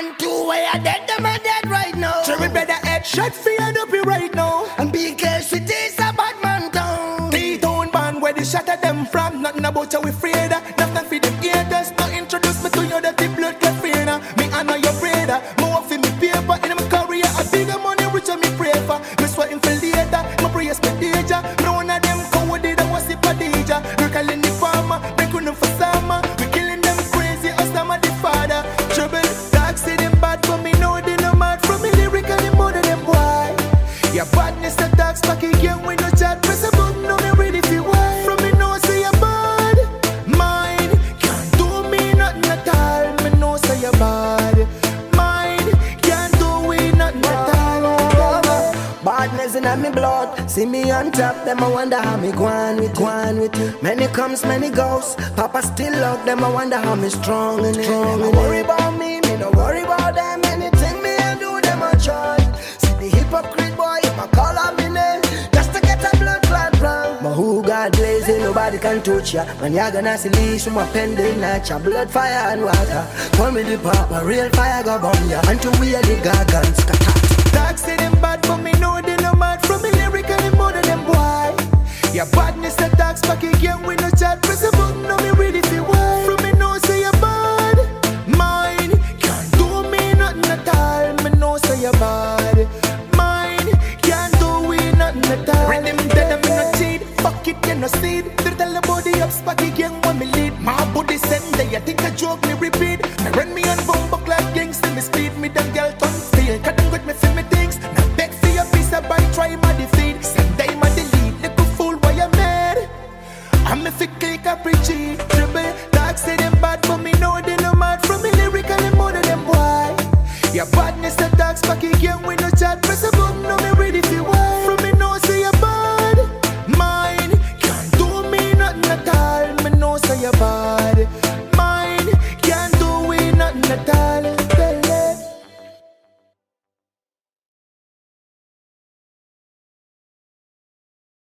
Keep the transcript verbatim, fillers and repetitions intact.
And two way are dead, them are dead right now. So we better head shot for you up here right now. And B K City is a bad man town. T-Town band where they shot at them from. Nothing about you we afraid of. Nothing for them haters. No introduce me to you dirty blood clot fear. Me I know you're afraid of. More for me paper in my career. A bigger money richer me pray for. Me sweating for later. My praise me danger. No one of them cowardly that was the padija. We're calling the farmer. Breaking them for summer. We killing them crazy. Us them are the father. Trouble. Dark say them bad for me. No they no mad from me lyrically more than them boy. Your badness attacks back again when no chat. Press a button, no me ready for why. From me no say you're bad. Mine can't do me nothing at all. Me no say you're bad. Mine can't do me nothing at all. Badness in me blood. See me on top, them I wonder how me go on with, go on with it. Many comes, many goes. Papa still love them, I wonder how me strong and strong. Don't worry about me, me no worry about them. Anything me I do, them I try. See the hypocrite boy, if I call out me name, just to get a blood clot from. But who God blazing, nobody can touch ya. When you're gonna see leash from a pending nature, blood, fire and water. Call me the papa, real fire go bomb ya. Until we are the gargants, scatter. Dark say them bad for me, no they no mad from me lyrically more than them boy. Your badness attacks back again with no chat. Press a button, no me ready for why. From me no say you're bad. Mine can't do me nothing at all. Me no say you're bad. Mine can't do we nothing at all. When them dead, I'm no cheat. Fuck it, you no seed. They tell the body up back again when me lead. My body send they, I think a joke me repeat. Me run me on bumbo like gangster, me speed me them girl turn steel. Cut them with me for me things. Now beg for your piece of bite, try my defeat. Send they my delete, little fool why you mad. I'm if it click a preachy. Dribble, dark say them bad for me, no they no mad. From me lyrically more than them boy. Your badness attacks back again with no chat. Press a button, no me ready for why. From me no say you're bad. Mine can't do me nothing at all. Me no say you're bad.